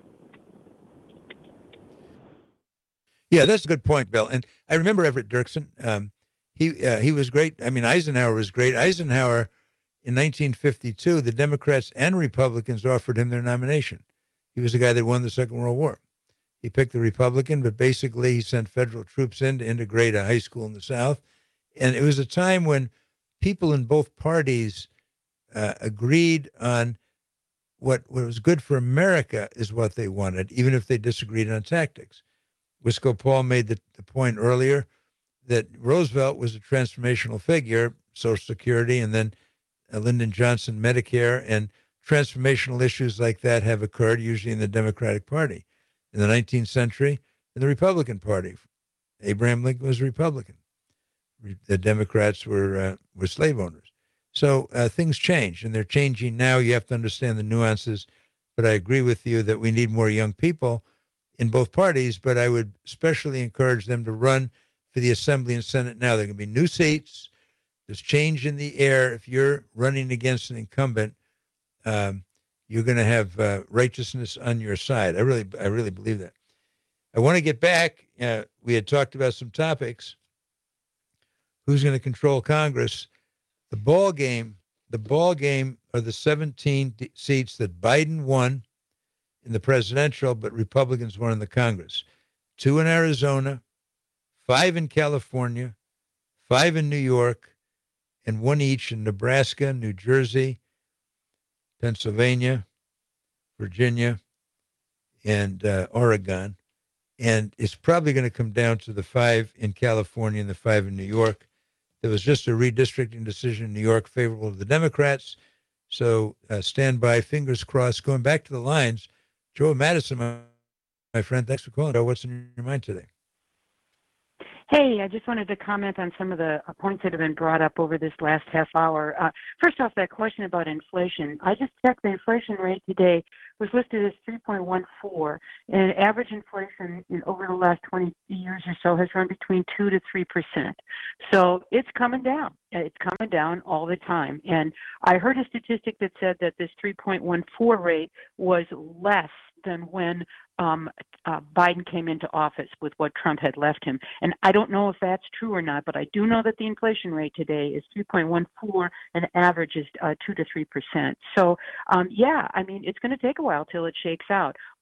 Yeah, that's a good point, Bill. And I remember Everett Dirksen. Um, he uh, he was great. I mean, Eisenhower was great. Eisenhower, in nineteen fifty-two, the Democrats and Republicans offered him their nomination. He was the guy that won the Second World War. He picked the Republican, but basically he sent federal troops in to integrate a high school in the South. And it was a time when people in both parties uh, agreed on what, what was good for America is what they wanted, even if they disagreed on tactics. Wisco Paul made the, the point earlier that Roosevelt was a transformational figure, Social Security, and then uh, Lyndon Johnson, Medicare, and transformational issues like that have occurred usually in the Democratic Party. In the nineteenth century, in the Republican Party, Abraham Lincoln was a Republican. The Democrats were uh, were slave owners. So uh, things change, and they're changing now. You have to understand the nuances, but I agree with you that we need more young people in both parties, but I would especially encourage them to run for the Assembly and Senate now. There can be new seats. There's change in the air. If you're running against an incumbent, um, you're going to have uh, righteousness on your side. I really, I really believe that. I want to get back. Uh, we had talked about some topics. Who's going to control Congress? The ball game. The ball game are the seventeen d- seats that Biden won in the presidential, but Republicans won in the Congress. Two in Arizona, five in California, five in New York, and one each in Nebraska, New Jersey, Pennsylvania, Virginia, and uh, Oregon. And it's probably going to come down to the five in California and the five in New York. There was just a redistricting decision in New York favorable to the Democrats. So uh, stand by, fingers crossed. Going back to the lines, Joe Madison, my, my friend, thanks for calling. Joe, what's in your mind today? Hey, I just wanted to comment on some of the points that have been brought up over this last half hour. Uh, first off, that question about inflation. I just checked the inflation rate today was listed as three point one four, and average inflation in, over the last twenty years or so has run between two to three percent. So it's coming down. It's coming down all the time. And I heard a statistic that said that this three point one four rate was less than when um, uh, Biden came into office with what Trump had left him. And I don't know if that's true or not, but I do know that the inflation rate today is three point one four and average is uh, two to three percent. So, um, yeah, I mean, it's going to take a while till it shakes out.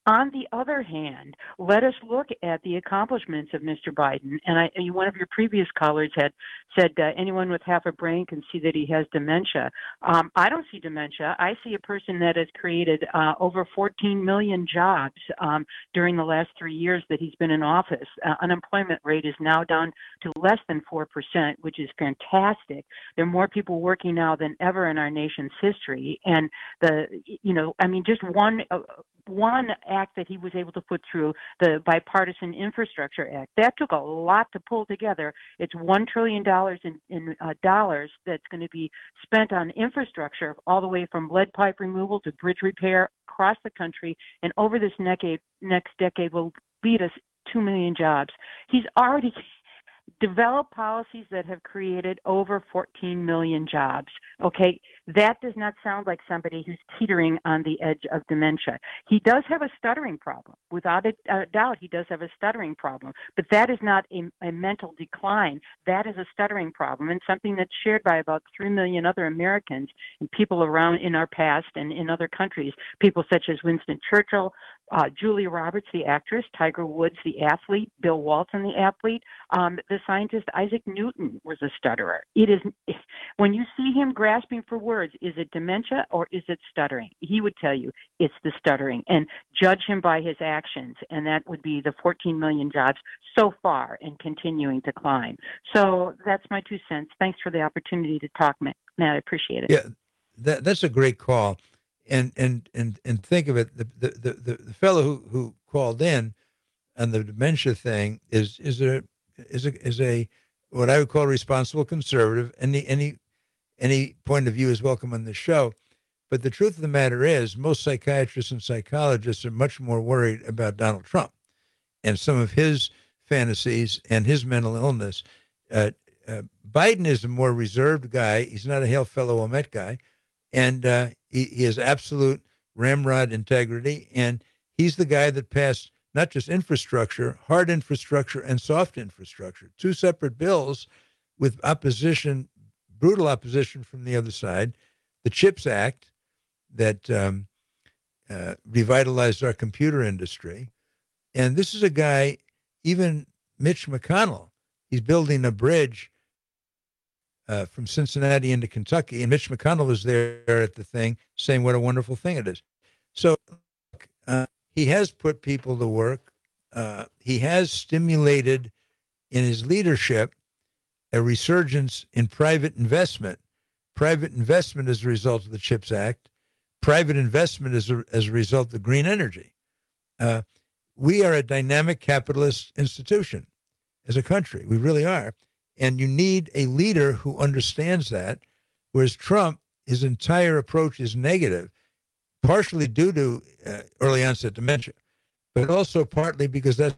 On the other hand, let us look at the accomplishments of Mister Biden. And I, one of your previous callers had said uh, anyone with half a brain can see that he has dementia. Um, I don't see dementia. I see a person that has created uh, over fourteen million jobs um, during the last three years that he's been in office. Uh, unemployment rate is now down to less than four percent, which is fantastic. There are more people working now than ever in our nation's history. And the, you know, I mean, just one, uh, one act that he was able to put through, the Bipartisan Infrastructure Act, that took a lot to pull together. It's one trillion dollars in, in uh, dollars that's going to be spent on infrastructure, all the way from lead pipe removal to bridge repair across the country, and over this decade, next decade will lead us two million jobs. He's already developed policies that have created over fourteen million jobs. Okay, that does not sound like somebody who's teetering on the edge of dementia. He does have a stuttering problem. Without a, a doubt, he does have a stuttering problem. But that is not a, a mental decline. That is a stuttering problem, and something that's shared by about three million other Americans and people around in our past and in other countries, people such as Winston Churchill, uh, Julia Roberts, the actress, Tiger Woods, the athlete, Bill Walton, the athlete, um, the scientist Isaac Newton was a stutterer. It is, when you see him grasping for words, is it dementia or is it stuttering? He would tell you it's the stuttering, and judge him by his actions, and that would be the fourteen million jobs so far and continuing to climb. So that's my two cents. Thanks for the opportunity to talk, Matt. I appreciate it. Yeah, that, that's a great call. And and and and think of it, the the the, the fellow who, who called in on the dementia thing is is a is a is a what I would call a responsible conservative. Any any any point of view is welcome on the show. But the truth of the matter is, most psychiatrists and psychologists are much more worried about Donald Trump and some of his fantasies and his mental illness. Uh, uh, Biden is a more reserved guy. He's not a hail fellow well met guy. And uh, he, he has absolute ramrod integrity. And he's the guy that passed not just infrastructure, hard infrastructure and soft infrastructure, two separate bills with opposition, brutal opposition from the other side. The CHIPS Act that um, uh, revitalized our computer industry. And this is a guy, even Mitch McConnell, he's building a bridge Uh, from Cincinnati into Kentucky, and Mitch McConnell was there at the thing saying what a wonderful thing it is. So uh, he has put people to work. Uh, he has stimulated in his leadership a resurgence in private investment. Private investment as a result of the CHIPS Act. Private investment as a, as a result of green energy. Uh, we are a dynamic capitalist institution as a country. We really are. And you need a leader who understands that, whereas Trump, his entire approach is negative, partially due to uh, early onset dementia, but also partly because that's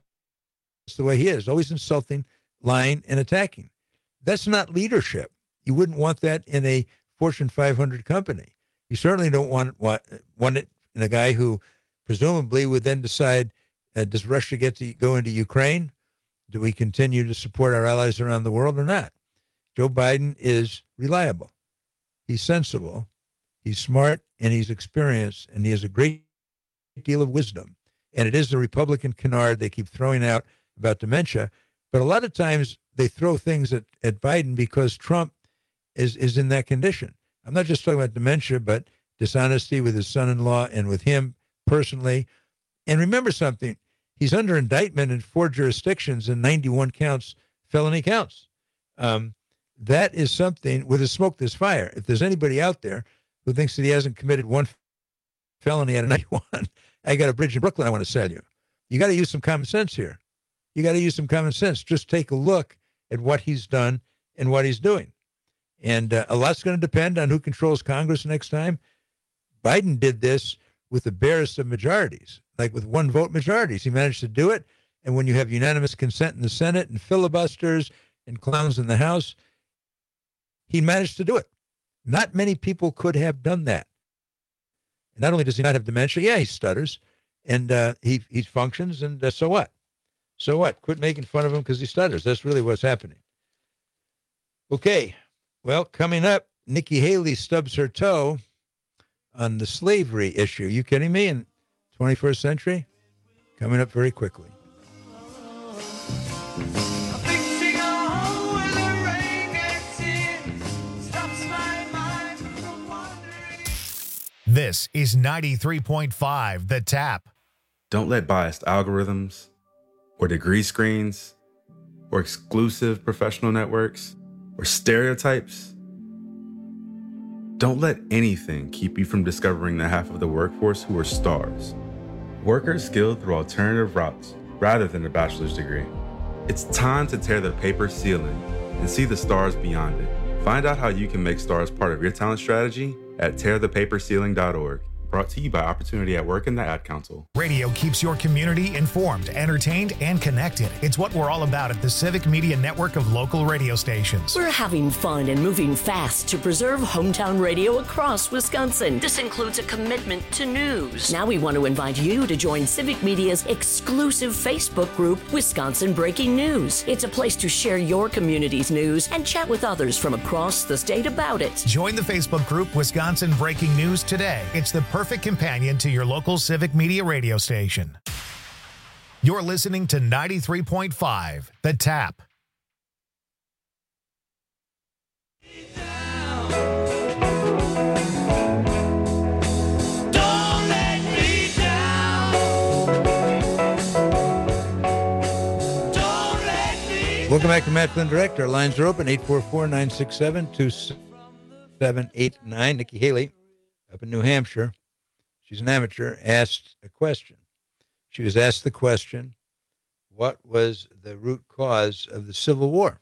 the way he is, always insulting, lying, and attacking. That's not leadership. You wouldn't want that in a Fortune five hundred company. You certainly don't want, want, want it in a guy who presumably would then decide, uh, does Russia get to go into Ukraine? Do we continue to support our allies around the world or not? Joe Biden is reliable. He's sensible. He's smart, and he's experienced, and he has a great deal of wisdom. And it is the Republican canard they keep throwing out about dementia. But a lot of times they throw things at, at Biden because Trump is, is in that condition. I'm not just talking about dementia, but dishonesty with his son-in-law and with him personally. And remember something. He's under indictment in four jurisdictions and ninety-one counts, felony counts. Um, that is something, with a smoke, there's fire. If there's anybody out there who thinks that he hasn't committed one felony out of ninety-one, I got a bridge in Brooklyn I want to sell you. You got to use some common sense here. You got to use some common sense. Just take a look at what he's done and what he's doing. And uh, a lot's going to depend on who controls Congress next time. Biden did this with the barest of majorities, like with one vote majorities. He managed to do it. And when you have unanimous consent in the Senate and filibusters and clowns in the House, he managed to do it. Not many people could have done that. And not only does he not have dementia, yeah, he stutters and uh, he, he functions. And uh, so what? So what? Quit making fun of him because he stutters. That's really what's happening. Okay. Well, coming up, Nikki Haley stubs her toe on the slavery issue. You kidding me? In twenty-first century? coming up very quickly. This is ninety-three point five The Tap. Don't let biased algorithms or degree screens or exclusive professional networks or stereotypes, don't let anything keep you from discovering the half of the workforce who are stars. Workers skilled through alternative routes rather than a bachelor's degree. It's time to tear the paper ceiling and see the stars beyond it. Find out how you can make stars part of your talent strategy at tear the paper ceiling dot org. Brought to you by Opportunity at Work and the Ad Council. Radio keeps your community informed, entertained, and connected. It's what we're all about at the Civic Media Network of local radio stations. We're having fun and moving fast to preserve hometown radio across Wisconsin. This includes a commitment to news. Now we want to invite you to join Civic Media's exclusive Facebook group, Wisconsin Breaking News. It's a place to share your community's news and chat with others from across the state about it. Join the Facebook group, Wisconsin Breaking News today. It's the perfect Perfect companion to your local Civic Media radio station. You're listening to ninety-three point five The Tap. Welcome back to Matt Flynn Direct. Our lines are open, eight four four, nine six seven, two seven eight nine. Nikki Haley up in New Hampshire. She's an amateur, asked a question. She was asked the question, what was the root cause of the Civil War?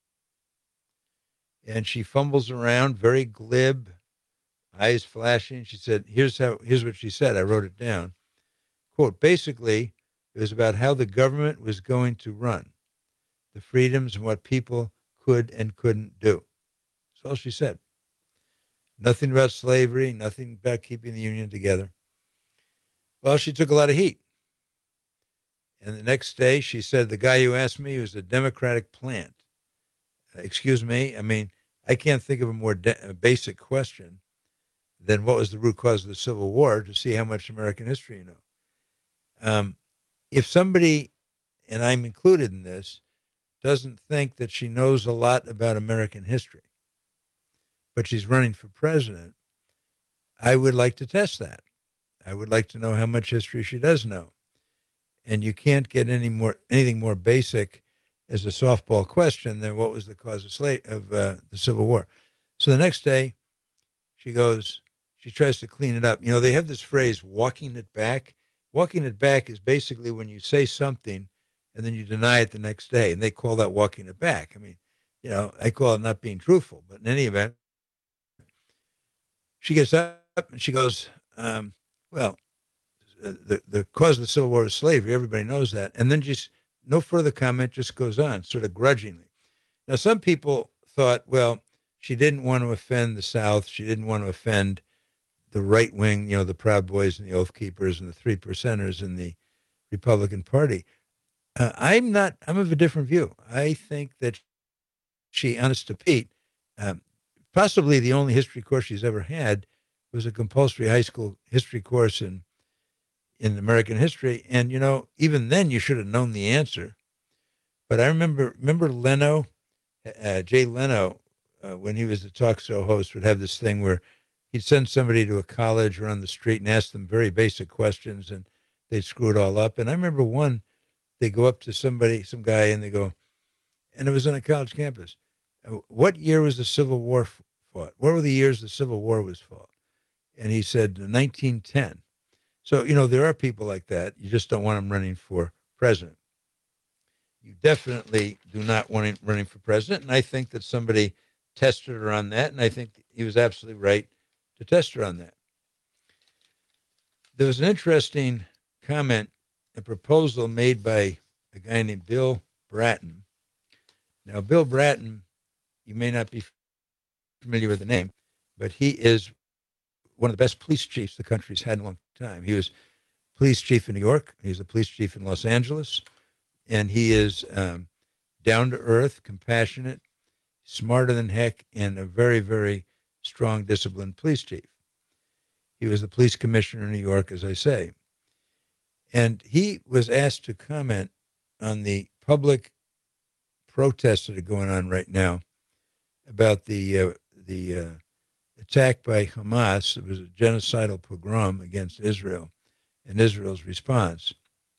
And she fumbles around, very glib, eyes flashing. She said, here's how. Here's what she said. I wrote it down. Quote, basically, it was about how the government was going to run, the freedoms and what people could and couldn't do. That's all she said. Nothing about slavery, nothing about keeping the Union together. Well, she took a lot of heat. And the next day she said, the guy who asked me was a Democratic plant. Uh, excuse me. I mean, I can't think of a more de- a basic question than what was the root cause of the Civil War to see how much American history you know. Um, if somebody, and I'm included in this, doesn't think that she knows a lot about American history, but she's running for president, I would like to test that. I would like to know how much history she does know. And you can't get any more anything more basic as a softball question than what was the cause of slave of uh, the Civil War. So the next day, she goes, she tries to clean it up. You know, they have this phrase, walking it back. Walking it back is basically when you say something and then you deny it the next day, and they call that walking it back. I mean, you know, I call it not being truthful, but in any event, she gets up and she goes, um, well, the, the cause of the Civil War is slavery. Everybody knows that. And then just no further comment, just goes on, sort of grudgingly. Now, some people thought, well, she didn't want to offend the South. She didn't want to offend the right wing, you know, the Proud Boys and the Oath Keepers and the Three Percenters in the Republican Party. Uh, I'm not, I'm of a different view. I think that she, honest to Pete, um, possibly the only history course she's ever had was a compulsory high school history course in in American history. And, you know, even then you should have known the answer. But I remember, remember Leno, uh, Jay Leno, uh, when he was the talk show host, would have this thing where he'd send somebody to a college or on the street and ask them very basic questions, and they'd screw it all up. And I remember one, they go up to somebody, some guy, and they go, and it was on a college campus. What year was the Civil War fought? What were the years the Civil War was fought? And he said nineteen ten. So, you know, there are people like that. You just don't want them running for president. You definitely do not want him running for president. And I think that somebody tested her on that. And I think he was absolutely right to test her on that. There was an interesting comment, a proposal made by a guy named Bill Bratton. Now, Bill Bratton, you may not be familiar with the name, but he is one of the best police chiefs the country's had in a long time. He was police chief in New York. He's a police chief in Los Angeles. And he is um, down to earth, compassionate, smarter than heck, and a very, very strong, disciplined police chief. He was the police commissioner in New York, as I say. And he was asked to comment on the public protests that are going on right now about the uh, the uh, attack by Hamas. It was a genocidal pogrom against Israel and Israel's response.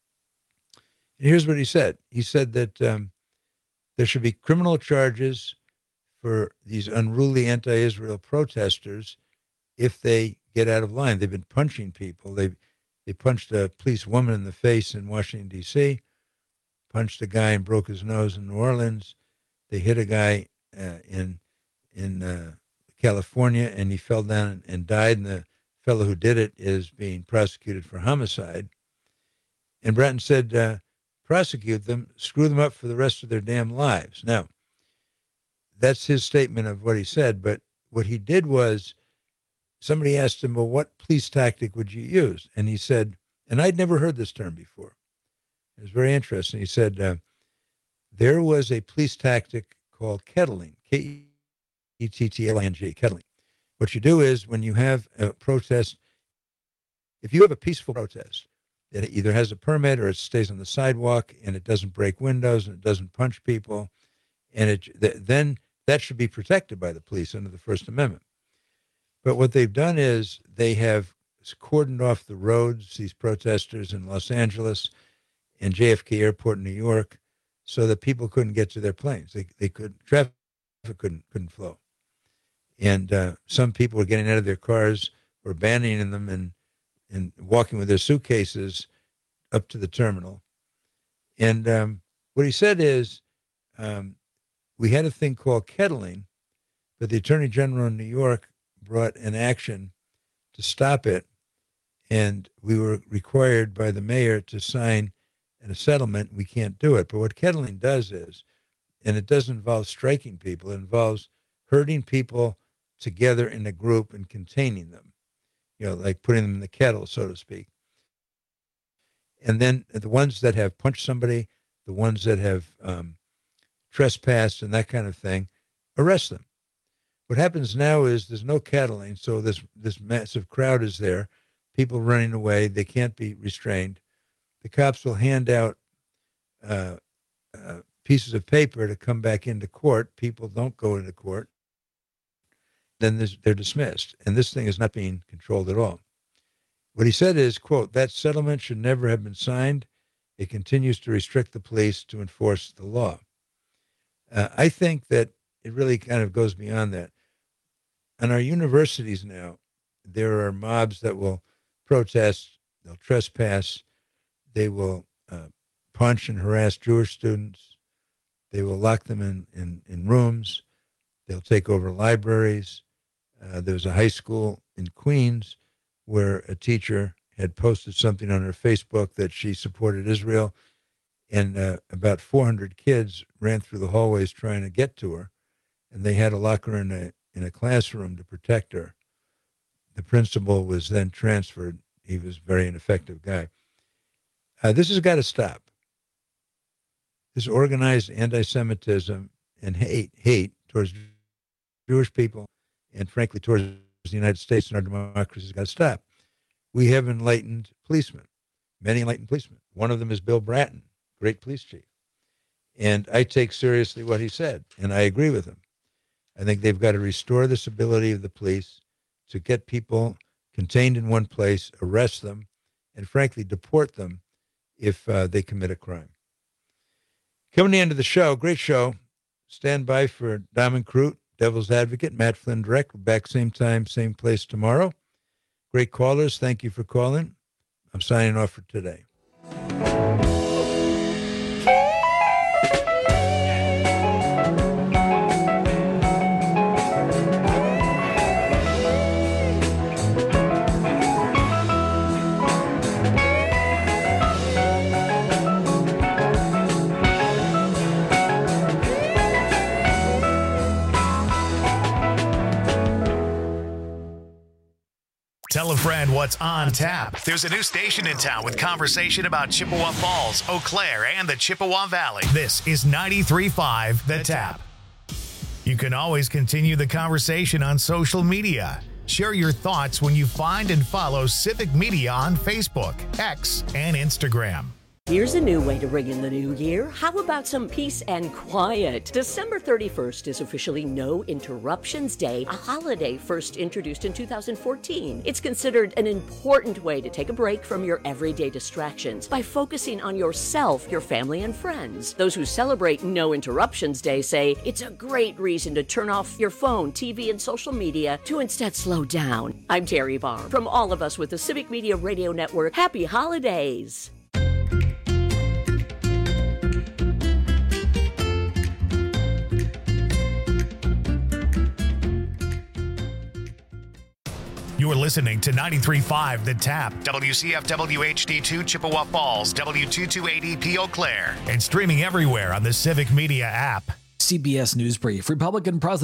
And here's what he said. He said that um, there should be criminal charges for these unruly anti-Israel protesters if they get out of line. They've been punching people. They they punched a police woman in the face in Washington, D C, punched a guy and broke his nose in New Orleans. They hit a guy uh, in in uh, California, and he fell down and died, and the fellow who did it is being prosecuted for homicide. And Bratton said, uh, prosecute them, screw them up for the rest of their damn lives. Now, that's his statement of what he said, but what he did was, somebody asked him, well, what police tactic would you use? And he said, and I'd never heard this term before. It was very interesting. He said, uh, there was a police tactic called kettling, K E T T L I N G, kettling. What you do is when you have a protest, if you have a peaceful protest, it either has a permit or it stays on the sidewalk and it doesn't break windows and it doesn't punch people, and it then that should be protected by the police under the First Amendment. But what they've done is they have cordoned off the roads, these protesters in Los Angeles and J F K Airport in New York, so that people couldn't get to their planes. They they could traffic couldn't couldn't flow, and uh, some people were getting out of their cars, were abandoning them, and and walking with their suitcases up to the terminal. And um, what he said is, um, we had a thing called kettling, but the Attorney General in New York brought an action to stop it, and we were required by the mayor to sign in a settlement. We can't do it. But what kettling does is, and it doesn't involve striking people, it involves herding people together in a group and containing them, you know, like putting them in the kettle, so to speak. And then the ones that have punched somebody, the ones that have um, trespassed and that kind of thing, arrest them. What happens now is there's no kettling, so this this massive crowd is there, people running away, they can't be restrained. The cops will hand out uh, uh, pieces of paper to come back into court. People don't go into court. Then they're dismissed. And this thing is not being controlled at all. What he said is, quote, that settlement should never have been signed. It continues to restrict the police to enforce the law. Uh, I think that it really kind of goes beyond that. On our universities now, there are mobs that will protest, they'll trespass, they will uh, punch and harass Jewish students, they will lock them in, in, in rooms, they'll take over libraries. Uh, there was a high school in Queens where a teacher had posted something on her Facebook that she supported Israel, and uh, about four hundred kids ran through the hallways trying to get to her, and they had to lock her in a in a classroom to protect her. The principal was then transferred. He was a very ineffective guy. Uh, this has got to stop. This organized anti-Semitism and hate, hate towards Jewish people and, frankly, towards the United States and our democracy has got to stop. We have enlightened policemen, many enlightened policemen. One of them is Bill Bratton, great police chief. And I take seriously what he said, and I agree with him. I think they've got to restore this ability of the police to get people contained in one place, arrest them, and frankly, deport them if uh, they commit a crime. Coming to the end of the show, great show. Stand by for Diamond Crute, Devil's Advocate, Matt Flynn Direct. We're back same time, same place tomorrow. Great callers. Thank you for calling. I'm signing off for today. Tell a friend what's on tap. There's a new station in town with conversation about Chippewa Falls, Eau Claire, and the Chippewa Valley. This is ninety-three point five The Tap. You can always continue the conversation on social media. Share your thoughts when you find and follow Civic Media on Facebook, X, and Instagram. Here's a new way to ring in the new year. How about some peace and quiet? December thirty-first is officially No Interruptions Day, a holiday first introduced in two thousand fourteen. It's considered an important way to take a break from your everyday distractions by focusing on yourself, your family, and friends. Those who celebrate No Interruptions Day say it's a great reason to turn off your phone, T V, and social media to instead slow down. I'm Terry Barr. From all of us with the Civic Media Radio Network, happy holidays! You are listening to ninety-three point five The Tap, W C F W H D two Chippewa Falls, W two two eight E P Eau Claire, and streaming everywhere on the Civic Media app. C B S News Brief. Republican President